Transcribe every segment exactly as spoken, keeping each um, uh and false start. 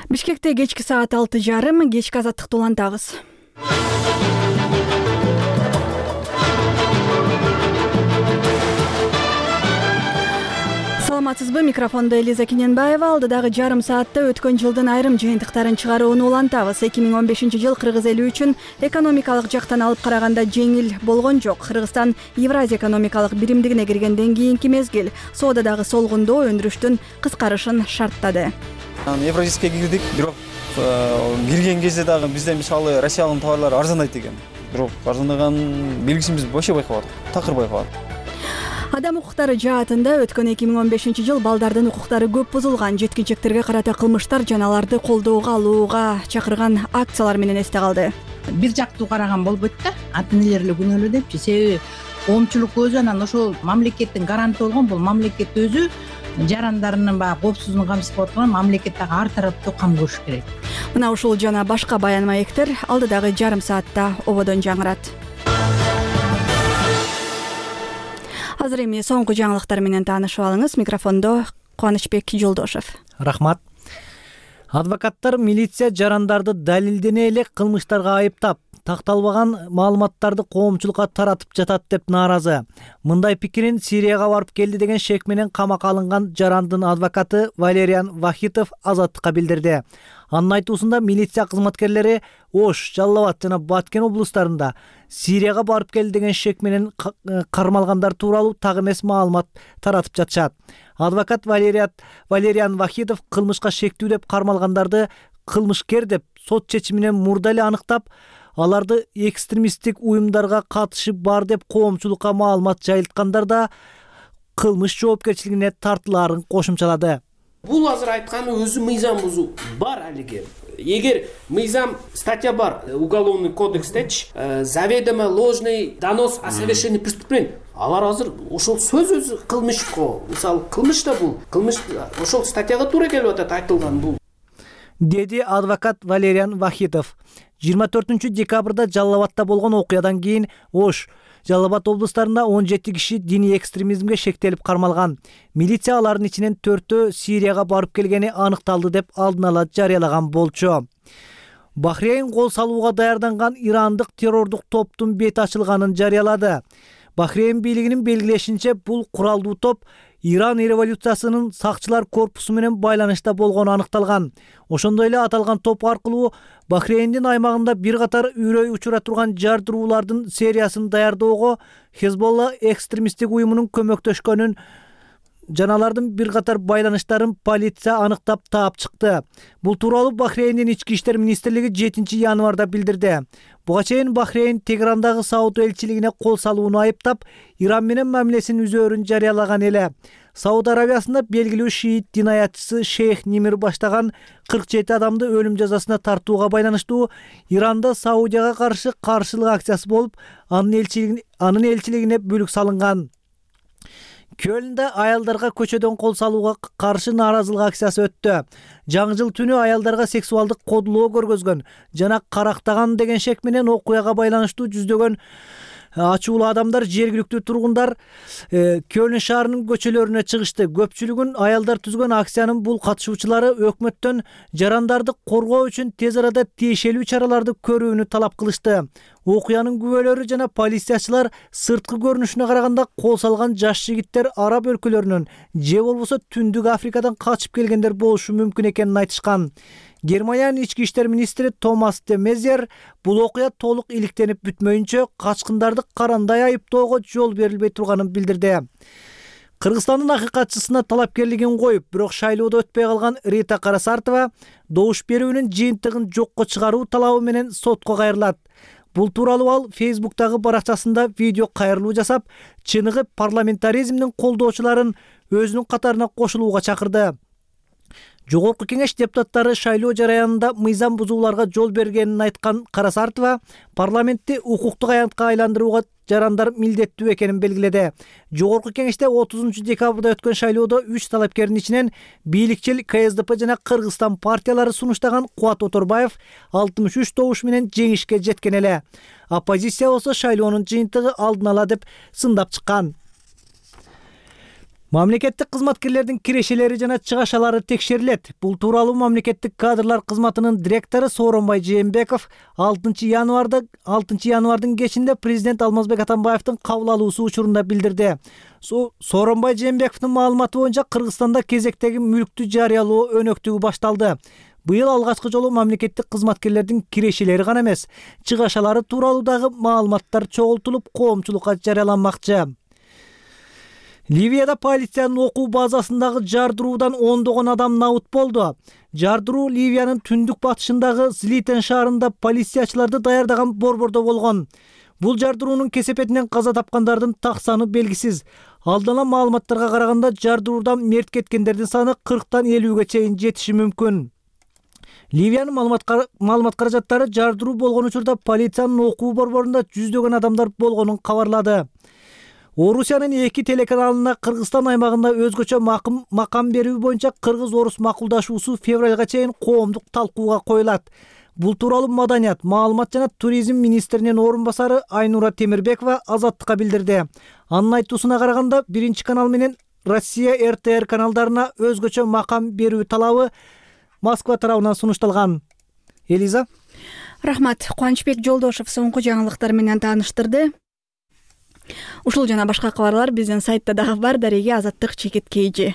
Бишкекте кечки саат алты жарым, кечки азаттыкты улантабыз. Саламатсызбы, микрофондо Элиза Кененбаева. Алдыдагы жарым саатта өткөн жылдын айрым жыйынтыктарын чыгарууну улантабыз. эки миң он бешинчи жыл Кыргыз эли үчүн экономикалык жактан алып караганда жеңил болгон жок. Кыргызстан Евразия экономикалык биримдигине киргенден кийинки мезгил соодадагы солгундоо, өндүрүштүн кыскарышын шарттады. Евразийская кирдик, бирок кирген кезде дагы бизде мисалы Россиянын товарлары арзандайт экен. Бирок арзандаган белгисин биз вообще байкабадык, такыр байкабадык. Адам укуктары жаатында өткөн эки миң он бешинчи жыл балдардын укуктары көп бузулган, жеткинчектерге карата кылмыштар жана аларды колдоого алууга чакырган акциялар менен эсте калды. Бир жактуу караган болбойт да, ата энелер эле күнөөлүү депчи. Себеби коомчулук өзү анан ошол мамлекеттин гаранты болгон, бул мамлекет өзү жарандарынын баягы коопсуздугун камсыздап отурган мамлекет дагы ар тараптуу кам көрүш керек. Мына ушул жана башка баян маектер алдыдагы жарым саатта ободон жаңырат. Азыр эми соңку жаңылыктар менен таанышып алыңыз. Микрофондо Кубанычбек Жолдошев. Рахмат. Адвокаттар милиция жарандарды далилдене эле кылмыштарга айыптап, такталбаган маалыматтарды коомчулукка таратып жатат деп нааразы. Мындай пикирин Сирияга барып келди деген шек менен камакка алынган жарандын адвокаты Валериан Вахитов Азаттыкка билдирди. Анын айтуусунда милиция кызматкерлери Ош, Жалал Абад жана Баткен облустарында Сирияга барып келди деген шек менен кармалгандар тууралуу так эмес маалымат таратып жатышат. Адвокат Валериан Валериан Вахитов кылмышка шектүү деп кармалгандарды кылмышкер деп сот чечиминен мурда эле аныктап, аларды экстремисттик уюмдарга катышы бар деп коомчулукка маалымат жайылткандар да кылмыш жоопкерчилигине тартылаарын кошумчалады. Бул азыр айтканы өзү мыйзам бузуу бар алиге. Эгер мыйзам статья бар, уголовный кодекстечи, заведомо ложный донос о совершении преступления. Алар азыр ошол сөз өзү кылмыш го. Мисалы кылмыш да бул. Кылмыш ошол статьяга туура келип атат айтылган бул. Деди адвокат Валериан Вахитов. жыйырма төртүнчү декабрда Жалал Абадта болгон окуядан кийин Ош, Жалал Абад облустарында он жети киши диний экстремизмге шектелип кармалган. Милиция алардын ичинен төртөө Сирияга барып келгени аныкталды деп алдын ала жарыялаган болчу. Бахрейн кол салууга даярданган ирандык террордук топтун бети ачылганын жарыялады. Бахрейн бийлигинин белгилешинче бул куралдуу топ Иран революциясынын сакчылар корпусу менен байланышта болгону аныкталган. Ошондой эле аталган топ аркылуу Бахрейндин аймагында бир катар үрөй учура турган жардыруулардын сериясын даярдоого Хезболла экстремисттик уюмунун көмөктөшкөнүн жана алардын бир катар байланыштарын полиция аныктап таап чыкты. Бул тууралуу Бахрейндин ички иштер министрлиги жетинчи январда билдирди. Буга чейин Бахрейн Тегерандагы Сауд элчилигине кол салууну айыптап, Иран менен мамилесин үзөөрүн жарыялаган эле. Сауд Арабиясында белгилүү шиит динаятчысы Шейх Нимир баштаган кырк жети адамды өлүм жазасына тартууга байланыштуу Иранда Саудияга каршы каршылык акциясы болуп, анын элчилигине анын элчилигине бүлүк салынган. Көлндө аялдарга көчөдөн кол салууга каршы нааразылык акциясы өттү. Жаңы жыл түнү аялдарга сексуалдык кодулоо көргөзгөн жана карактаган деген шек менен окуяга байланыштуу жүздөгөн ачуулуу адамдар жергиликтүү тургундар Көлн шаарынын көчөлөрүнө чыгышты. Көпчүлүгүн аялдар түзгөн акциянын бул катышуучулары өкмөттөн жарандарды коргоо үчүн тез арада тиешелүү чараларды көрүүнү талап кылышты. Окуянын күбөлөрү жана полициячылар сырткы көрүнүшүнө караганда кол салган жаш жигиттер араб өлкөлөрүнөн же болбосо Түндүк Африкадан качып келгендер болушу мүмкүн экенин айтышкан. Германиянын ички иштер министри Томас де Мезер бул окуя толук иликтенип бүтмөйүнчө качкындарды карандай айыптоого жол берилбей турганын билдирди. Кыргызстандын акыйкатчысына талапкерлигин коюп, бирок шайлоодо өтпөй калган Рита Карасартова добуш берүүнүн жыйынтыгын жокко чыгаруу талабы менен сотко кайрылат. Бул тууралуу ал Фейсбуктагы баракчасында видео кайрылуу жасап, чыныгы парламентаризмдин колдоочуларын өзүнүн катарына кошулууга чакырды. Жогорку кеңеш депутаттары шайлоо жараянында мыйзам бузууларга жол бергенин айткан Карасартова парламентти укуктук аянтка айландырууга жарандар милдеттүү экенин белгиледи. Жогорку кеңеште отузунчу декабрда өткөн шайлоодо үч талапкердин ичинен бийликчил Ка Эс Д П жана Кыргызстан партиялары сунуштаган Кубат Оторбаев алтымыш үч добуш менен жеңишке жеткен эле. Оппозиция болсо шайлоонун жыйынтыгы алдын ала деп сындап чыккан. Мамлекеттик кызматкерлердин кирешелери жана чыгашалары текшерилет. Бул тууралуу мамлекеттик кадрлар кызматынын директору Сооронбай Жээнбеков алтынчы январда алтынчы январдын кечинде президент Алмазбек Атамбаевдин кабыл алуусу учурунда билдирди. Сооронбай Жээнбековдун маалыматы боюнча Кыргызстанда кезектеги мүлктү жарыялоо өнөктүгү башталды. Быйыл алгачкы жолу мамлекеттик кызматкерлердин кирешелери гана эмес, чыгашалары тууралуу дагы маалыматтар чогултулуп, коомчулукка жарыяланмакчы. Ливияда полициянын окуу базасындагы жардыруудан ондогон адам набыт болду. Жардыруу Ливиянын түндүк батышындагы Злитен шаарында полициячыларды даярдаган борбордо болгон. Бул жардыруунун кесепетинен каза тапкандардын так саны белгисиз. Алдын ала маалыматтарга караганда жардыруудан мерт кеткендердин саны кырктан элүүгө чейин жетиши мүмкүн. Ливиянын маалымат каражаттары жардыруу болгон учурда полициянын окуу борборунда жүздөгөн адамдар болгонун кабарлады. Орусиянын эки телеканалына Кыргызстан аймагында өзгөчө макам берүү боюнча кыргыз-орус макулдашуусу февралга чейин коомдук талкууга коюлат. Бул тууралуу Маданият, маалымат жана туризм министринин орун басары Айнура Темирбекова Азаттыкка билдирди. Анын айтуусуна караганда, биринчи канал менен Россия эр тэ эр каналдарына өзгөчө макам берүү талабы Москва тарабынан сунушталган. Элиза. Рахмат. Кубанычбек Жолдошев соңку жаңылыктар менен тааныштырды. Ушул жана башка кабарлар биздин сайтта дагы бар. Дареге Азаттык чекит кейжи.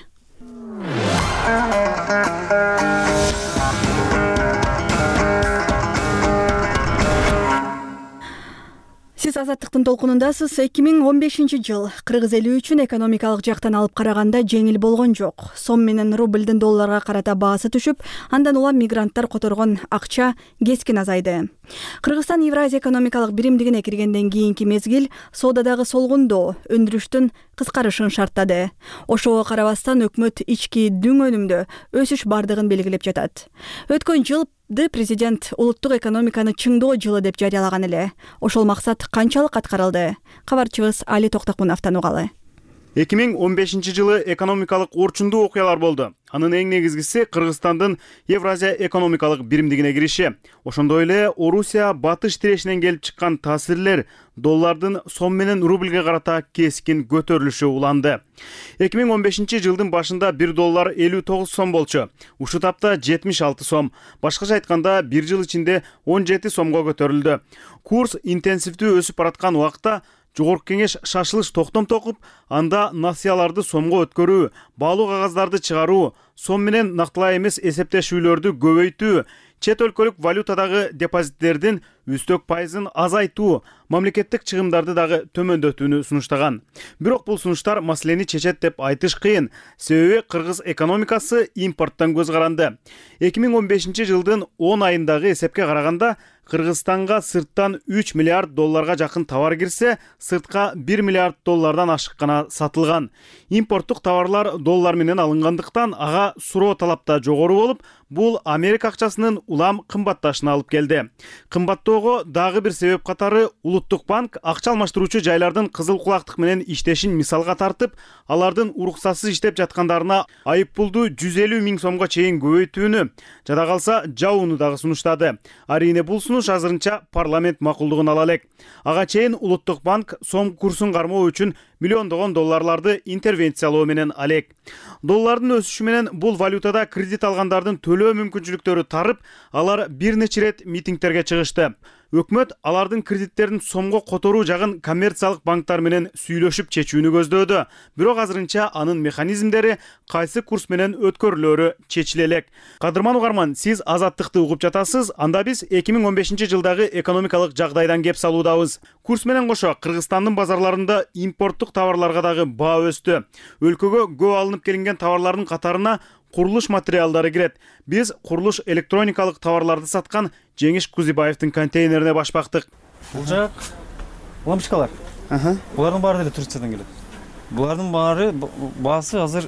Сиз Азаттыктын толкунундасыз. эки миң он бешинчи жыл кыргыз эли үчүн экономикалык жактан алып караганда жеңил болгон жок. Сом менен рубльдин долларга карата баасы түшүп, андан улам мигранттар которгон акча кескин азайды. Кыргызстан Евразия экономикалык биримдигине киргенден кийинки мезгил соодадагы солгундоо, өндүрүштүн кыскарышын шарттады. Ошого карабастан өкмөт ички дүң өнүмдө өсүш бардыгын белгилеп жатат. Өткөн жыл президент улуттук экономиканы чыңдоо жылы деп жарыялаган эле. Ошол максат канчалык аткарылды? Кабарчыбыз Али Токтокуновдон угалы. эки миң он бешинчи жылы экономикалык орчундуу окуялар болду. Анын эң негизгиси Кыргызстандын Евразия экономикалык биримдигине кириши. Ошондой эле Орусия батыш тирешинен келип чыккан таасирлер доллардын сом менен рубльге карата кескин көтөрүлүшү уланды. эки миң он бешинчи жылдын башында бир доллар элүү тогуз сом болчу. Ушул тапта жетимиш алты сом. Башкача айтканда бир жыл ичинде он жети сомго көтөрүлдү. Курс интенсивдүү өсүп бараткан убакта Жогорку кеңеш шашылыш токтом токуп, анда насыяларды сомго өткөрүү, баалуу кагаздарды чыгаруу, сом менен нактылай эмес эсептешүүлөрдү көбөйтүү, чет өлкөлүк валютадагы депозиттердин үстөк пайызын азайтуу, мамлекеттик чыгымдарды дагы төмөндөтүүнү сунуштаган. Бирок бул сунуштар маселени чечет деп айтыш кыйын. Себеби кыргыз экономикасы импорттон көз каранды. эки миң он бешинчи жылдын он айындагы эсепке караганда Кыргызстанга сырттан үч миллиард долларга жакын товар кирсе, сыртка бир миллиард доллардан ашык гана сатылган. Импорттук товарлар доллар менен алынгандыктан ага суроо талап да жогору болуп, бул Америка акчасынын улам кымбатташына алып келди. Кымбаттоого дагы бир себеп катары Улуттук банк акча алмаштыруучу жайлардын кызыл кулактык менен иштешин мисалга тартып, алардын уруксатсыз иштеп жаткандарына айыппулду жүз элүү миң сомго чейин көбөйтүүнү, жада калса жабууну дагы сунуштады. Арине бул сунуш азырынча парламент макулдугун ала элек. Ага чейин Улуттук банк сом курсун кармоо үчүн миллиондогон долларларды интервенциялоо менен алек. Доллардын өсүшү менен бул валютада кредит алгандардын төлөө мүмкүнчүлүктөрү тарып, алар бир нече рет митингтерге чыгышты. Өкмөт алардын кредиттерин сомго которуу жагын коммерциялык банктар менен сүйлөшүп чечүүнү көздөөдө. Бирок азырынча анын механизмдери кайсы курс менен өткөрүлөрү чечиле элек. Кадырман угарман, сиз Азаттыкты угуп жатасыз. Анда биз эки миң он бешинчи жылдагы экономикалык жагдайдан кеп салуудабыз. Курс менен кошо Кыргызстандын базарларында импорттук товарларга дагы баа өстү. Өлкөгө көп алынып келинген товарлардын катарына курулуш материалдары кирет. Биз курулуш электроникалык товарларды саткан Жеңиш Кузибаевдин контейнерине башпактык. Бул жак лампочкалар. Аха. Булардын баары деле Турциядан келет. Булардын баары баасы азыр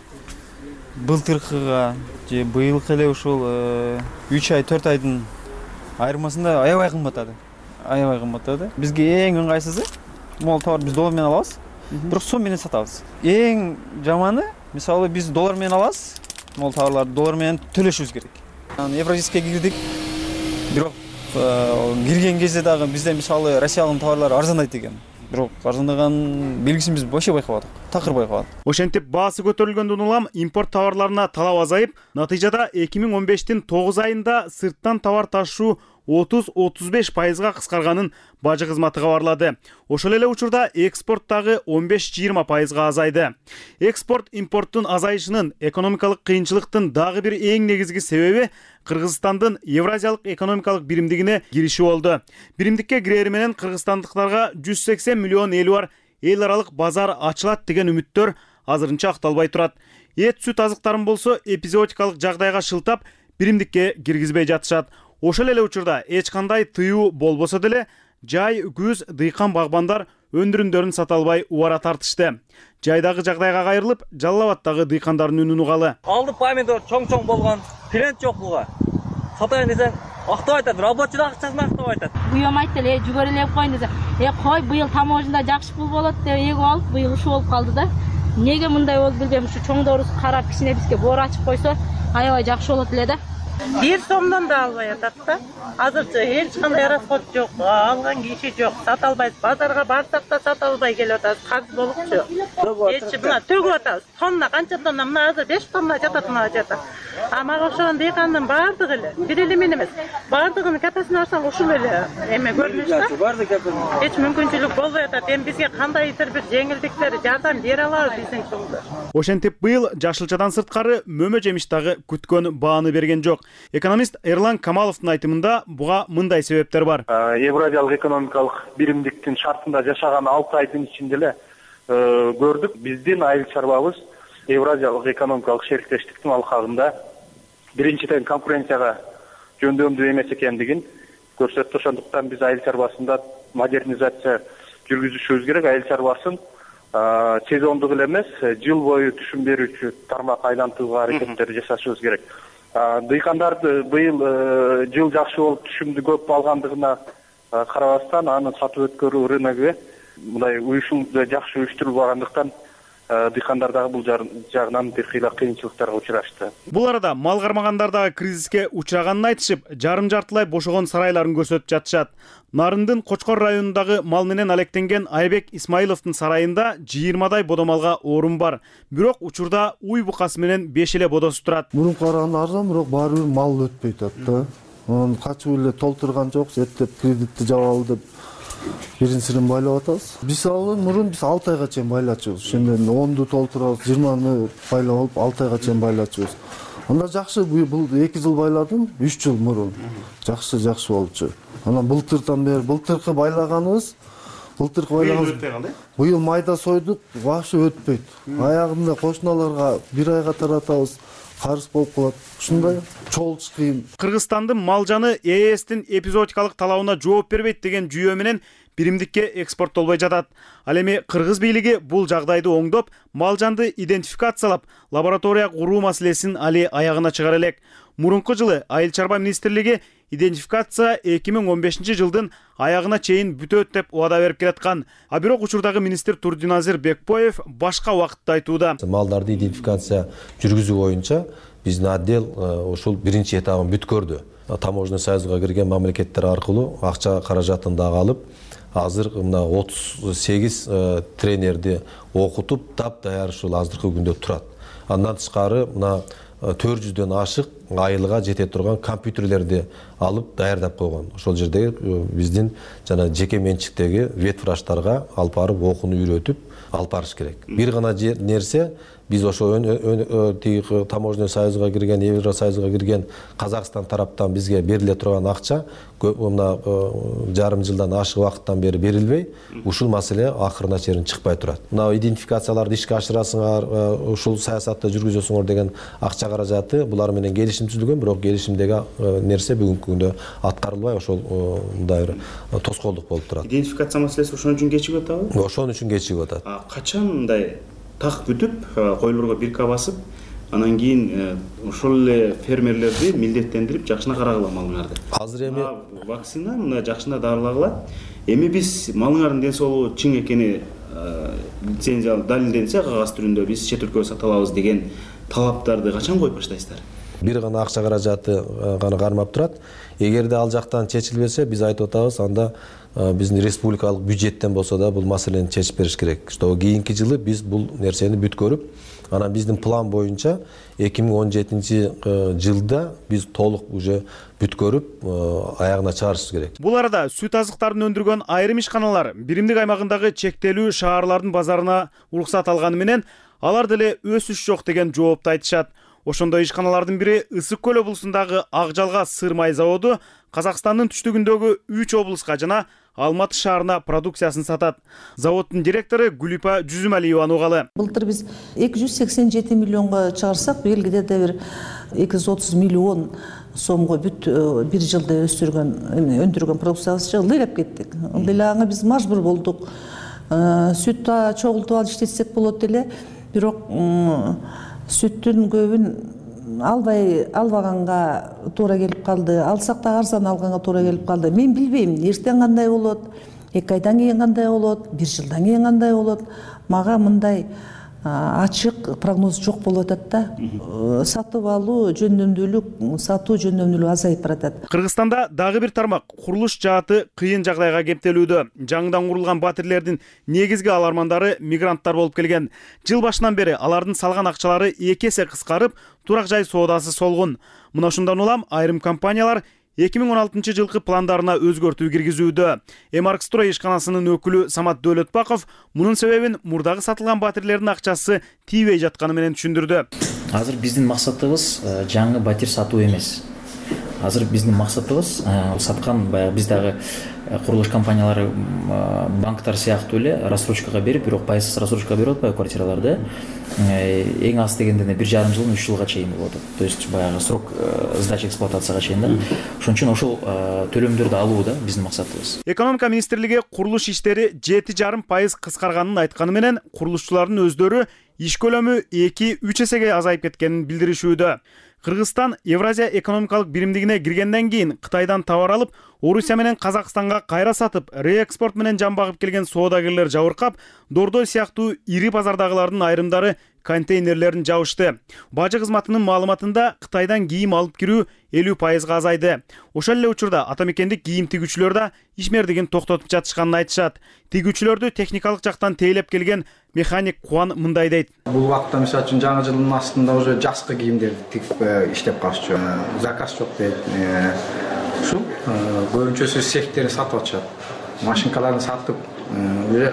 былтыркыга же быйылкы эле ушул үч ай төрт айдын айырмасында аябай кымбаттады. Аябай кымбаттады. Бизге эң ыңгайсызы мол товар биз доллар менен алабыз, бирок сом менен сатабыз. Эң жаманы, мисалы биз доллар менен алабыз, мол товарларды доллар менен төлөшүбүз керек. Евразийская кирдик. Бирок кирген кезде дагы бизде мисалы Россиянын товарлары арзандайт экен. бирок арзандаган белгисин биз вообще байкабадык, такыр байкабадык. Ошентип баасы көтөрүлгөндөн улам импорт товарларына талап азайып, натыйжада эки миң он бештин тогуз айында сырттан товар ташуу отуз отуз беш пайызга кыскарганын бажы кызматы кабарлады. Ошол эле учурда экспорт дагы он беш жыйырма пайызга азайды. Экспорт импорттун азайышынын экономикалык кыйынчылыктын дагы бир эң негизги себеби Кыргызстандын Евразиялык экономикалык биримдигине кириши болду. Биримдикке кирери менен кыргызстандыктарга жүз сексен миллион эли бар эл аралык базар ачылат деген үмүттөр азырынча акталбай турат. Эт сүт азыктарын болсо эпизоотикалык жагдайга шылтап биримдикке киргизбей жатышат. Ошол эле учурда эч кандай тыюу болбосо деле жай күз дыйкан багбандар өндүрүмдөрүн сата албай убара тартышты. Жайдагы жагдайга кайрылып, Жалал Абадтагы дыйкандардын үнүн угалы. Алды помидор чоң-чоң болгон, клиент жок буга. Сатайын десең, актап айтат, рабочий акчасын актап айтат. Буюм айтты эле, жүгөрүлөп коюн десе, "Э, кой, быйыл таможняда жакшы пул болот" деп эгип алып, быйыл ушул болуп калды да. Неге мындай болду билбейм, ушу чоңдорубуз карап кичине бизге боор ачып койсо, аябай жакшы болот эле да. бир сомдон да албай атат да. Азырча эч кандай расход жок, алган киши жок, сата албайт. Базарга барсак да сата албай келип атабыз, карыз болупчу. Эч мына төгүп атабыз. Тонна канча тонна, мына азыр беш тонна жатат мына жерде. А мага окшогон дыйкандын баардыгы эле, бир эле мен эмес, баардыгынын капасына барсаң ушул эле эме көрүнүш да. Эч мүмкүнчүлүк болбой атат. Эми бизге кандайдыр бир жеңилдиктер, жардам бере алабы биздин чоңдор. Ошентип быйыл жашылчадан сырткары мөмө жемиш дагы күткөн бааны берген жок. Экономист Эрлан Камаловдун айтымында буга мындай себептер бар. Евразиялык экономикалык биримдиктин шартында жашаган алты айдын ичинде эле көрдүк, биздин айыл чарбабыз Евразиялык экономикалык шериктештиктин алкагында биринчиден конкуренцияга жөндөмдүү эмес экендигин көрсөттү. Ошондуктан биз айыл чарбасында модернизация жүргүзүшүбүз керек. Айыл чарбасын сезондук эле эмес, жыл бою түшүм берүүчү тармак айлантууга аракеттер жасашыбыз керек. Дыйкандарды быйыл жыл жакшы болуп түшүмдү көп алгандыгына карабастан аны сатып өткөрүү рыногу мындай уюшум жакшы уюштурулбагандыктан дыйкандар дагы бул жагынан бир кыйла кыйынчылыктарга учурашты. Бул арада мал кармагандар дагы кризиске учураганын айтышып, жарым жартылай бошогон сарайларын көрсөтүп жатышат. Нарындын Кочкор районундагы мал менен алектенген Айбек Исмаиловдун сарайында жыйырмадай бодомалга орун бар. Бирок учурда уй букасы менен беш эле бодосу турат. Мурунку караганда арзан, бирок баары бир мал өтпөй атат да. Анан качып эле толтурган жокпуз, эптеп кредитти жабалы деп биринчисин байлап атабыз. Биз алын мурун биз алты айга чейин байлачубуз. Ошондон онду толтурабыз, жыйырманы байлап алып алты айга чейин байлачубуз. Анда жакшы бул эки жыл байладым, үч жыл мурун. Жакшы жакшы болчу. Анан былтырдан бери былтыркы байлаганыбыз, былтыркы байлаганыбыз. Быйыл майда сойдук, вообще өтпөйт. Аягында кошуналарга бир айга таратабыз. Карыз болуп калат. Ушундай чогулуш кыйын. Кыргызстандын мал жаны Е Э Стин эпизоотикалык талабына жооп бербейт деген жүйө менен биримдикке экспорттолбой жатат. Ал эми кыргыз бийлиги бул жагдайды оңдоп, мал жанды идентификациялап, лаборатория куруу маселесин али аягына чыгара элек. Мурунку жылы Айыл чарба министрлиги идентификация эки миң он бешинчи жылдын аягына чейин бүтөт деп убада берип келаткан. А бирок учурдагы министр Турдиназир Бекбоев башка убакытта айтууда. Малдарды идентификация жүргүзүү боюнча биздин отдел ушул биринчи этабын бүткөрдү. Таможня союзга кирген мамлекеттер аркылуу акча каражатын дагы алып, азыр мына отуз сегиз тренерди окутуп, таптаяр ушул азыркы күндө турат. Андан тышкары мына төрт жүздөн ашык айылга жете турган компьютерлерди алып даярдап койгон. Ошол жердеги биздин жана жеке менчиктеги ветврачтарга алып барып окууну үйрөтүп алып барыш керек. Бир гана нерсе биз ошо таможня союзга кирген, Евросоюзга кирген Казакстан тараптан бизге бериле турган акча мына жарым жылдан ашык убакыттан бери берилбей, ушул маселе акырына чейин чыкпай турат. Мына идентификацияларды ишке ашырасыңар, ушул саясатты жүргүзөсүңөр деген акча каражаты булар менен келишим түзүлгөн, бирок келишимдеги нерсе бүгүнкү күндө аткарылбай, ошол мындай тоскоолдук болуп турат. Идентификация маселеси ошон үчүн кечигип атабы? Ошон үчүн кечигип атат. Качан мындай так күтүп, койлорго бирке басып, анан кийин ошол эле фермерлерди милдеттендирип жакшына карагыла малыңарды. Азыр эми вакцина мына жакшына дарылагыла. Эми биз малыңардын ден соолугу чың экени лицензия далилденсе кагаз түрүндө биз чет өлкөгө сата алабыз деген талаптарды качан коюп баштайсыздар? Бир гана акча каражаты гана кармап турат. Эгерде ал жактан чечилбесе, биз айтып атабыз, анда биздин республикалык бюджеттен болсо да бул маселени чечип бериш керек, что кийинки жылы биз бул нерсени бүткөрүп, анан биздин план боюнча эки миң он жетинчи жылда биз толук уже бүткөрүп аягына чыгарышыбыз керек. Бул арада сүт азыктарын өндүргөн айрым ишканалар биримдик аймагындагы чектелүү шаарлардын базарына уруксат алганы менен алар деле өсүш жок деген жоопту айтышат. Ошондой ишканалардын бири Ысык көл облусундагы Акжалга сыр май заводу Казакстандын түштүгүндөгү үч облуска жана Алматы шаарына продукциясын сатат. Заводдун директору Гүлипа Жүзүмалиеванын угалы. Былтыр биз эки жүз сексен жети миллионго чыгарсак, быйыл где-то бир эки жүз отуз миллион сомго бүт бир жылда өстүргөн, өндүргөн продукциябызды ылдыйлап кеттик. Ылдыйлаганга биз мажбур болдук. Сүт чогултуп алып иштетсек болот эле, бирок сүттүн көбүн албай албаганга туура келип калды. Алсак да арзан алганга туура келип калды. Мен билбейм, эртең кандай болот, эки айдан кийин кандай болот, бир жылдан кийин кандай болот. Мага мындай ачык прогноз жок болуп атат да. Сатып алуу жөндөмдүүлүк, сатуу жөндөмдүүлүгү азайып баратат. Кыргызстанда дагы бир тармак курулуш жааты кыйын жагдайга кептелүүдө. Жаңыдан курулган батирлердин негизги алармандары мигранттар болуп келген. Жыл башынан бери алардын салган акчалары эки эсе кыскарып, турак жай соодасы солгун. Мына ушундан улам айрым компаниялар эки миң он алтынчы жылкы пландарына өзгөртүү киргизүүдө. Эмаркстрой ишканасынын өкүлү Самат Дөөлөтбаков мунун себебин мурдагы сатылган батирлердин акчасы тийбей жатканы менен түшүндүрдү. Азыр биздин максатыбыз жаңы батир сатуу эмес. Азыр биздин максатыбыз саткан баягы биздагы курулуш компаниялары банктар сыяктуу эле рассрочкага берип, бирок пайызсыз рассрочкага берип атпайбы квартираларды. Эң аз дегенде бир жарым жылдан үч жылга чейин болуп атат. То есть баягы срок сдачи эксплуатацияга чейин да. Ошон үчүн ошол төлөмдөрдү алуу да биздин максатыбыз. Экономика министрлиги курулуш иштери жети жарым пайыз кыскарганын айтканы менен курулушчулардын өздөрү иш көлөмү эки үч эсеге азайып кеткенин билдиришүүдө. Кыргызстан Евразия экономикалык биримдигине киргенден кийин Кытайдан товар алып, Орусия менен Казакстанга кайра сатып, реэкспорт менен жан багып келген соодагерлер жабыркап, Дордой сыяктуу ири базардагылардын айрымдары контейнерлерин жабышты. Бажы кызматынын маалыматында Кытайдан кийим алып кирүү элүү пайызга азайды. Ошол эле учурда атамекендик кийим тигүүчүлөр да ишмердигин токтотуп жатышканын айтышат. Тигүүчүлөрдү техникалык жактан тейлеп келген механик Куан мындай дейт. Бул убакта мисалы үчүн жаңы жылдын астында уже жазкы кийимдерди тигип иштеп калышчу. Заказ жок дейт. Ушул көбүнчөсү сехтерин сатып атышат. Машинкаларын сатып, уже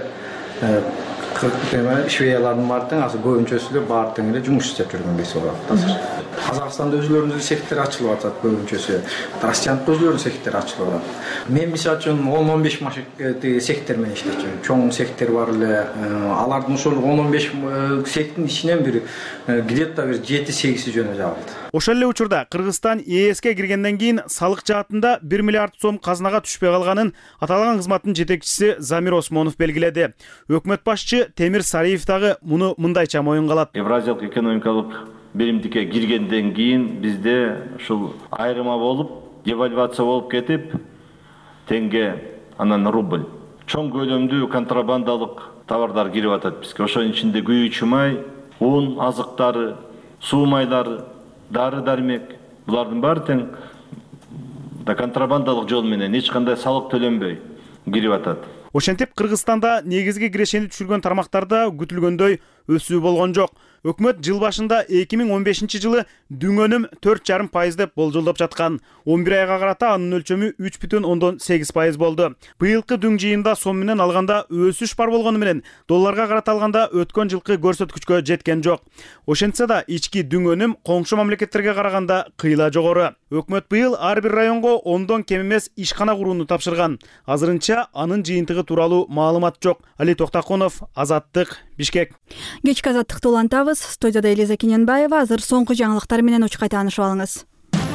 швеялардын баары тең азыр көбүнчөсү эле баары тең эле жумуш иштеп жүргөн кези болот азыр. Казакстанда өзүлөрүнүн сехтери ачылып атат көбүнчөсү. Россиянын өзүлөрүнүн сехтери ачылып атат. Мен мисалы үчүн он он беш машин сехтер менен иштечүмүн. Чоң сехтер бар эле. Алардын ошол он он беш сехтин ичинен бир где-то бир жети сегизи жөнү жабылды. Ошол эле учурда Кыргызстан Е Эске киргенден кийин салык жаатында бир миллиард сом казынага түшпөй калганын аталган кызматтын жетекчиси Замир Осмонов белгиледи. Өкмөт башчы Темир Сариев дагы муну мындайча моюнга алат. Евразиялык экономикалык биримдикке киргенден кийин бизде ушул айрыма болуп, девальвация болуп кетип, теңге анан рубль. Чоң көлөмдүү контрабандалык товардар кирип атат бизге. Ошонун ичинде күйүүчү май, un, азыктары, суу майлары, дары-дармек, булардын баары тең да контрабандалык жол менен эч кандай салык төлөнбөй кирип атат. Ошентип Кыргызстанда негизги кирешени түшүргөн тармактарда күтүлгөндөй өсүү болгон жок. Өкмөт жыл башында эки миң он бешинчи жылы дүң өнүм төрт жарым пайыз деп болжолдоп жаткан. он бир айга карата анын өлчөмү үч бүтүн ондон сегиз пайыз болду. Быйылкы дүң жыйында сом менен алганда өсүш бар болгону менен долларга карата алганда өткөн жылкы көрсөткүчкө жеткен жок. Ошентсе да ички дүң өнүм коңшу мамлекеттерге караганда кыйла жогору. Өкмөт быйыл ар бир районго ондон кем эмес ишкана курууну тапшырган. Азырынча анын жыйынтыгы тууралуу маалымат жок. Али Токтакунов, Азаттык, Бишкек. Кечки азаттыкты улантабыз. Студияда Элиза Кененбаева. Азыр соңку жаңылыктар менен учкай таанышып алыңыз.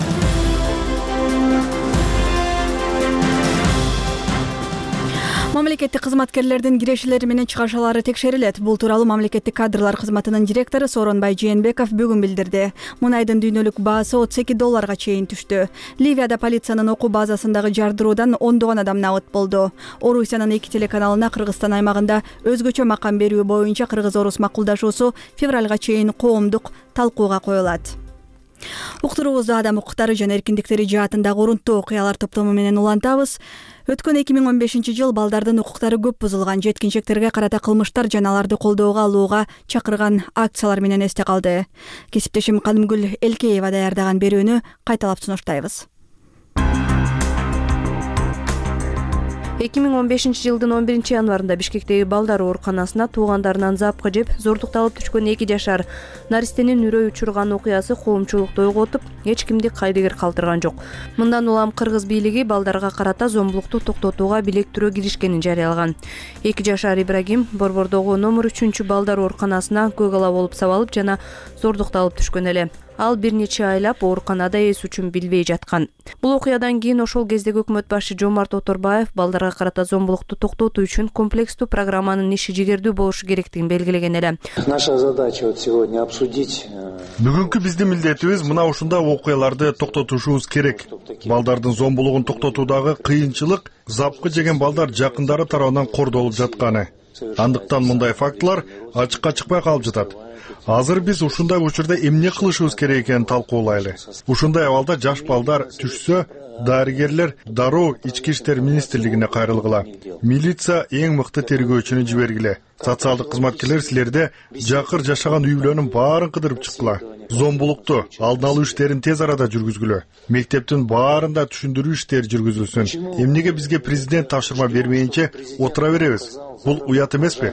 Мамлекеттик кызматкерлердин кирешелери менен чыгарышалары текшерилет. Бул тууралуу мамлекеттик кадрлар кызматынын директору Сооронбай Жээнбеков бүгүн билдирди. Мунайдын дүйнөлүк баасы отуз эки долларга чейин түштү. Ливияда полициянын окуу базасындагы жардыруудан ондогон адам набыт болду. Орусиянын эки телеканалына Кыргызстан аймагында өзгөчө макам берүү боюнча кыргыз-орус макулдашуусу февралга чейин коомдук талкууга коюлат. Уктуруубузду адам укуктары жана эркиндиктери жаатындагы урунттуу окуялар топтому менен улантабыз. Өткөн эки миң он бешинчи жыл балдардын укуктары көп бузулган, жеткинчектерге карата кылмыштар жана аларды колдоого алууга чакырган акциялар менен эсте калды. Кесиптешим Кадымгүл Элкеева даярдаган берүүнү кайталап сунуштайбыз. эки миң он бешинчи жылдын он биринчи январында Бишкектеги балдар ооруканасына туугандарынан запкы жеп, зордукталып түшкөн эки жашар наристенин үрөй учурган окуясы коомчулукту ойготуп, эч кимди кайдыгер калтырган жок. Мындан улам кыргыз бийлиги балдарга карата зомбулукту токтотууга билектирүү киришкенин жарыялаган. эки жашар Ибрагим Борбордогу номер үчүнчү балдар ооруканасына көк ала болуп сабалып жана зордукталып түшкөн эле. Ал бир нече айлап ооруканада эс үчүн билбей жаткан. Бул окуядан кийин ошол кездеги өкмөт башчы Жомарт Оторбаев балдарга карата зомбулукту токтотуу үчүн комплекстүү программанын иши жигердүү болушу керектигин белгилеген эле. Наша задача вот сегодня обсудить. Бүгүнкү биздин милдетибиз мына ушундай окуяларды токтотушубуз керек. Балдардын зомбулугун токтотуудагы кыйынчылык запкы жеген балдар жакындары тарабынан кордолуп жатканы. Андыктан мындай фактылар ачыкка чыкпай калып жатат. Азыр биз ушундай учурда эмне кылышыбыз керек экенин талкуулайлы. Ушундай абалда жаш балдар түшсө, дарыгерлер дароо ички иштер министрлигине кайрылгыла. Милиция эң мыкты тергөөчүнү жибергиле. Социалдык кызматкерлер силерде жакыр жашаган үй бүлөнүн баарын кыдырып чыккыла. Зомбулукту алдын алуу иштерин тез арада жүргүзгүлө. Мектептин баарында түшүндүрүү иштери жүргүзүлсүн. Эмнеге бизге президент тапшырма бермейинче отура беребиз? Бул уят эмеспи?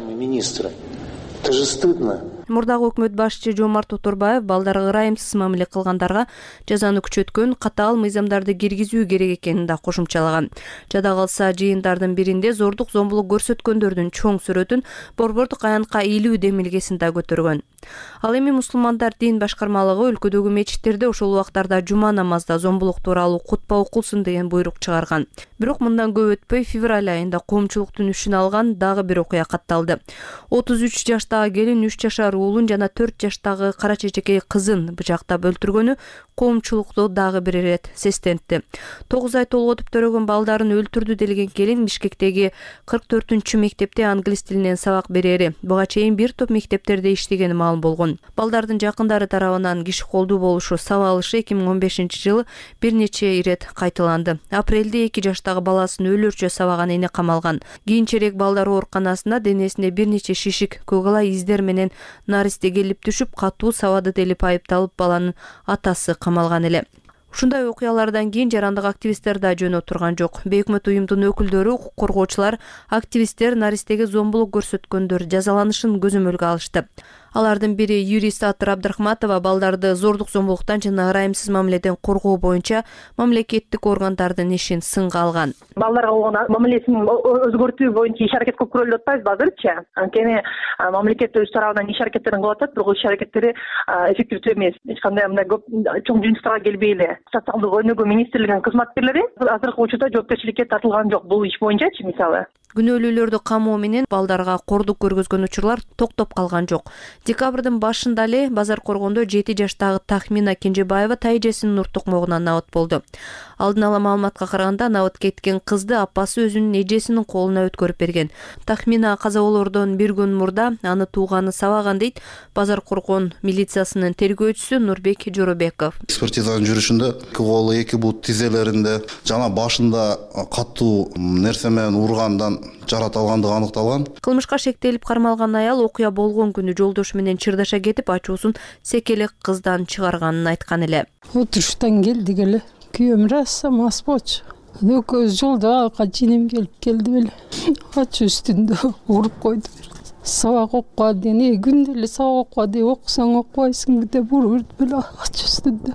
Это же стыдно. Мурдагы өкмөт башчы Жомарт Оторбаев балдарга ырайымсыз мамиле кылгандарга жазаны күчөткөн катаал мыйзамдарды киргизүү керек экенин да кошумчалаган. Жада калса жыйындардын биринде зордук зомбулук көрсөткөндөрдүн чоң сүрөтүн борбордук аянтка илүү демилгесин да көтөргөн. Ал эми мусулмандар дин башкармалыгы өлкөдөгү мечиттерде ошол убактарда жума намазда зомбулук тууралуу кутба окулсун деген буйрук чыгарган. Бирок мындан көп өтпөй февраль айында коомчулуктун үчүн алган дагы бир окуя катталды. отуз үч жаштагы келин үч жашар уулун жана төрт жаштагы кара чечекей кызын бычактап өлтүргөнү коомчулукту дагы бир ирет сестентти. тогуз ай толготуп төрөгөн балдарын өлтүрдү делген келин Бишкектеги кырк төртүнчү мектепте англис тилинен сабак берери. Буга чейин бир топ мектептерде иштегени маалым болгон. Балдардын жакындары тарабынан киши колдуу болушу, сабалышы эки миң он бешинчи жылы бир нече ирет кайталанды. Апрелде эки жаштагы баласын өлөрчө сабаган эне камалган. Кийинчерээк балдар ооруканасына денесине бир нече шишик, көк ала издер менен наристе келип түшүп, катуу сабады делип айыпталып баланын атасы камалган эле. Ушундай окуялардан кийин жарандык активисттер да жөн отурган жок. Бейөкмөт уюмдун өкүлдөрү, укук коргоочулар, активисттер наристеге зомбулук көрсөткөндөр жазаланышын көзөмөлгө алышты. Алардын бири юрист Атыр Абдрахматова балдарды зордук зомбулуктан жана ырайымсыз мамиледен коргоо боюнча мамлекеттик органдардын ишин сынга алган. Балдарга болгон мамилесин өзгөртүү боюнча иш аракет көп көрүлүп атпайбызбы азырчы? Анткени мамлекет өз тарабынан иш аракеттерин кылып атат, бирок иш аракеттери эффективдүү эмес. Эч кандай мындай көп чоң жыйынтыктарга келбей эле. Социалдык өнүгүү министрлигинин кызматкерлери азыркы учурда жоопкерчиликке тартылган жок бул иш боюнчачы мисалы. Күнөөлүүлөрдү камоо менен балдарга кордук көргөзгөн учурлар токтоп калган жок. Декабрдын башында эле Базар Коргондо жети жаштагы Тахмина Кенжебаева тайжесинин нур токмогунан набат болду. Алдын ала маалыматка караганда набат кеткен кызды апасы өзүнүн эжесинин колуна өткөрүп берген. Тахмина каза болоордон бир күн мурда аны тууганы сабаган дейт Базар Коргон милициясынын тергөөчүсү Нурбек Жоробеков. Экспертизанын жүрүшүндө эки колу, эки бут тизелеринде жана башында катуу нерсе менен ургандан жарат алгандыгы аныкталган. Кылмышка шектелип кармалган аял окуя болгон күнү жолдошу менен чырдаша кетип, ачуусун секелек кыздан чыгарганын айткан эле. Отуруштан келдик эле. Күйөөм раса мас болчу. Экөөбүз жолдо качинем келип келди беле. Ачуу үстүндө уруп койду. Сабак окуга деген күндө эле сабак окуга деп окусаң окубайсың деп уруп беле ачуу үстүндө.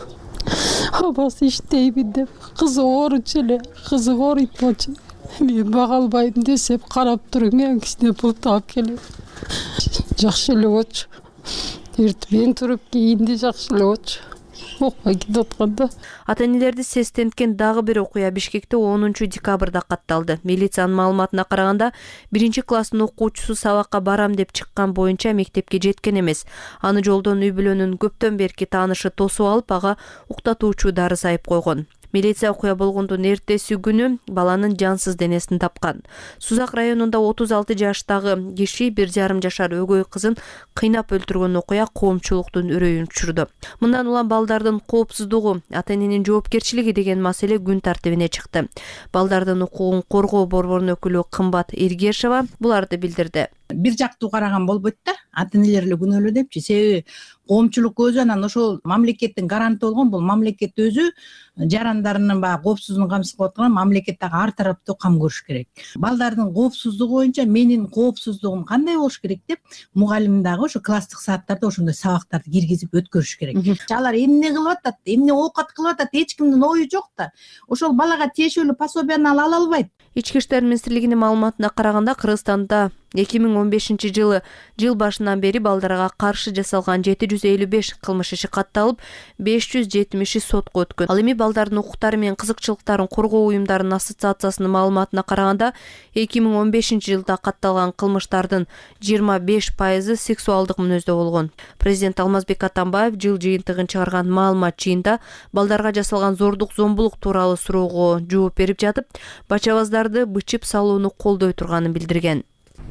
Абасы иштейбин деп кызы ооручу эле, кызы ооруйт болчу. Мен бага албайм десеп карап туруп мен кичине пул таап келем. Жакшы эле болчу. Эртең туруп кийинди жакшы эле болчу. Окуя кетип атканда. Ата-энелерди сестенткен дагы бир окуя Бишкекте онунчу декабрда катталды. Милициянын маалыматына караганда, биринчи класстын окуучусу сабакка барам деп чыккан боюнча мектепке жеткен эмес. Аны жолдон үй бүлөнүн көптөн берки таанышы тосуп алып, ага уктатуучу дары сайып койгон. Милиция окуя болгондун эртеси күнү баланын жансыз денесин тапкан. Сузак районунда отуз алты жаштагы киши бир жарым жашар өгөй кызын кыйнап өлтүргөн окуя коомчулуктун үрөйүн учурду. Мындан улам балдардын коопсуздугу, ата-эненин жоопкерчилиги деген маселе күн тартибине чыкты. Балдардын укугун коргоо борборунун өкүлү Кымбат Эргешова буларды билдирди. Бир жактуу караган болбойт да, ата-энелер эле күнөөлүү депчи. Себеби коомчулук өзү анан ошол мамлекеттин гаранты болгон, бул мамлекет өзү жарандарынын баягы коопсуздугун камсыз кылып аткан, мамлекет дагы ар тараптуу кам көрүш керек. Балдардын коопсуздугу боюнча менин коопсуздугум кандай болуш керек деп мугалим дагы ошо класстык сааттарда ошондой сабактарды киргизип өткөрүш керек. Алар эмне кылып атат, эмне оокат кылып атат, эч кимдин ою жок да. Ошол балага тиешелүү пособияны ала албайт. Ички иштер министрлигинин маалыматына караганда Кыргызстанда эки миң он бешинчи жылы жыл башынан бери балдарга каршы жасалган жети жүз элүү беш кылмыш иши катталып, беш жүз жетимиши сотко өткөн. Ал эми балдардын укуктары менен кызыкчылыктарын коргоо уюмдарынын ассоциациясынын маалыматына караганда эки миң он бешинчи жылда катталган кылмыштардын жыйырма беш пайызы сексуалдык мүнөздө болгон. Президент Алмазбек Атамбаев жыл жыйынтыгын чыгарган маалымат жыйында балдарга жасалган зордук зомбулук тууралуу суроого жооп берип жатып, бачабаздарды бычып салууну колдой турганын билдирген.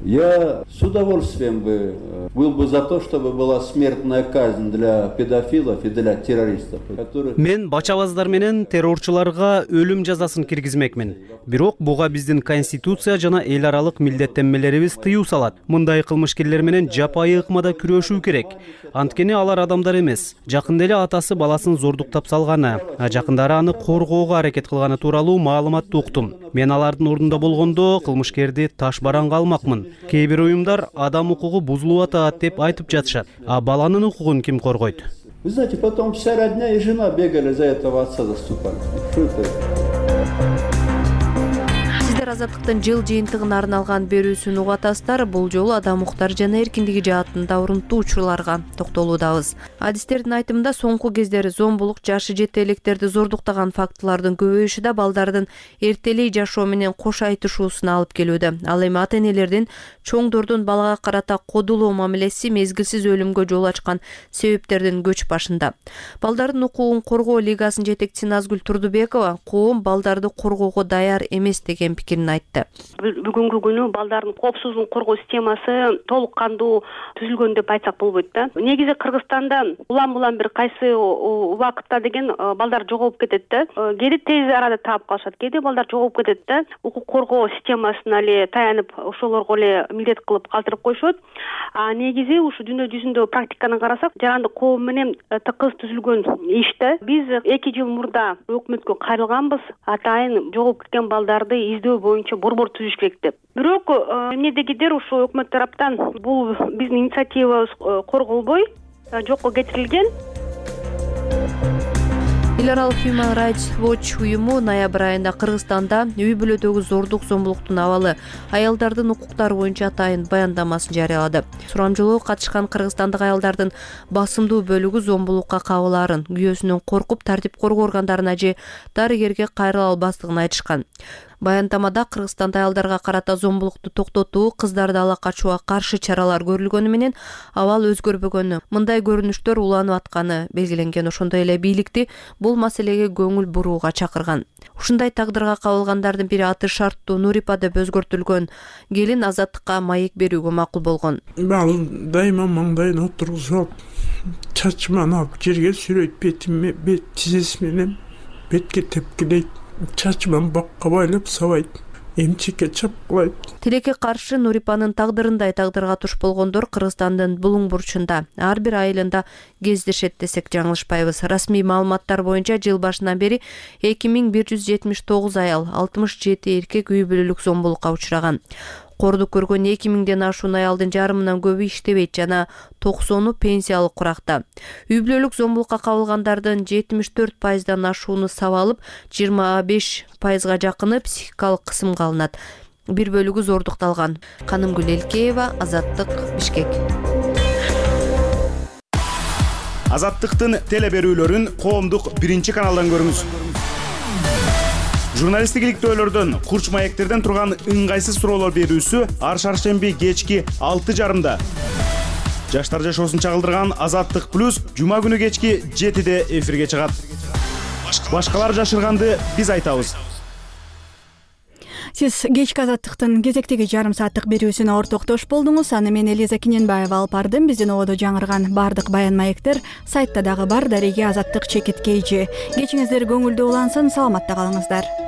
Я с удовольствием бы был бы за то, чтобы была смертная казнь для педофилов и для террористов, которые... Мен бачабаздар менен террорчуларга өлүм жазасын киргизмекмин. Бирок буга биздин конституция жана эл аралык милдеттенмелерибиз тыюу салат. Мындай кылмышкерлер менен жапайы ыкмада күрөшүү керек. Анткени алар адамдар эмес. Жакында эле атасы баласын зордуктап салганы, а жакындары аны коргоого аракет кылганы тууралуу маалыматты уктум. Мен алардын ордунда болгондо кылмышкерди таш баранга алмакмын. Кейбир уюмдар адам укугу бузулуп атат деп айтып жатышат. А баланын укугун ким коргойт? Вы знаете, потом вся родня и жена бегали за этого отца заступались. Что это? Азаттыктын жыл жыйынтыгына арналган берүүсүн угуп атасыздар. Бул жолу адам укуктары жана эркиндиги жаатында урунттуу учурларга токтолуудабыз. Адистердин айтымында соңку кездери зомбулук, жашы жете электерди зордуктаган фактылардын көбөйүшү да балдардын эртелей жашоо менен кош айтышуусуна алып келүүдө. Ал эми ата-энелердин чоңдордун балага карата кодулуу мамилеси мезгилсиз өлүмгө жол ачкан себептердин көч башында. Балдардын укугун коргоо лигасынын жетекчиси Назгүл Турдубекова коом балдарды коргоого даяр эмес деген пикирин айтты. Бүгүнкү күнү балдардын коопсуздугун коргоо системасы толук кандуу түзүлгөн деп айтсак болбойт да. Негизи Кыргызстанда улам-улам бир кайсы убакытта деген балдар жоголуп кетет да. Кээде тез арада таап калышат, кээде балдар жоголуп кетет да. Укук коргоо системасына эле таянып, ошолорго эле милдет кылып калтырып коюшот. А негизи ушу дүйнө жүзүндө практиканы карасак, жарандык коом менен тыкыз түзүлгөн иш да. Биз эки жыл мурда өкмөткө кайрылганбыз. Атайын жоголуп кеткен балдарды издөө боюнча борбор түзүш керек деп. Бирок эмнедегидир ушу өкмөт тараптан бул биздин инициативабыз корголбой жокко кетирилген. Эл аралык Human Rights Watch уюму ноябрь айында Кыргызстанда үй бүлөдөгү зордук зомбулуктун абалы, аялдардын укуктары боюнча атайын баяндамасын жарыялады. Сурамжылоого катышкан кыргызстандык аялдардын басымдуу бөлүгү зомбулукка кабылаарын, күйөөсүнөн коркуп тартип коргоо органдарына же дарыгерге кайрыла албастыгын айтышкан. Баяндамада Кыргызстанда аялдарга карата зомбулукту токтотуу, кыздарды ала качууга каршы чаралар көрүлгөнү менен абал өзгөрбөгөнү, мындай көрүнүштөр уланып атканы белгиленген. Ошондой эле бийликти бул маселеге көңүл бурууга чакырган. Ушундай тагдырга кабылгандардын бири аты шарттуу Нурипа деп өзгөртүлгөн келин азаттыкка маек берүүгө макул болгон. Бал дайыма маңдайына отургузуп, чачыман алып жерге сүрөйт, бетиме бет тизеси менен бетке тепкилейт. Чачыман бакка байлап сабайт, эмчекке чапкылайт. Тилекке каршы Нурипанын тагдырындай тагдырга туш болгондор Кыргызстандын булуң бурчунда ар бир айылында кездешет десек жаңылышпайбыз. Расмий маалыматтар боюнча жыл башынан бери эки миң бир жүз жетимиш тогуз аял, алтымыш жети эркек үй бүлөлүк зомбулукка учураган. Кордук көргөн эки миңден ашуун аялдын жарымынан көбү иштебейт жана токсону пенсиялык куракта. Үй бүлөлүк зомбулукка кабылгандардын жетимиш төрт пайыздан ашууну сабалып, жыйырма беш пайызга жакыны психикалык кысымга алынат. Бир бөлүгү зордукталган. Канымгүл Элкеева, Азаттык, Бишкек. Азаттыктын теле берүүлөрүн коомдук биринчи каналдан көрүңүз. Журналисттик иликтөөлөрдөн, курч маектерден турган ыңгайсыз суроолор берүүсү ар шаршемби кечки алты жарымда. Жаштар жашоосун чагылдырган Азаттык плюс жума күнү кечки жетиде эфирге чыгат. Башкалар жашырганды биз айтабыз. Сиз кечки азаттыктын кезектеги жарым сааттык берүүсүнө ортоктош болдуңуз. Аны мен Элиза Киненбаева алып бардым. Биздин ободо жаңырган бардык баян маектер сайтта дагы бар. Дареге Азаттык чекит кейжи. Кечиңиздер көңүлдүү улансын, саламатта калыңыздар.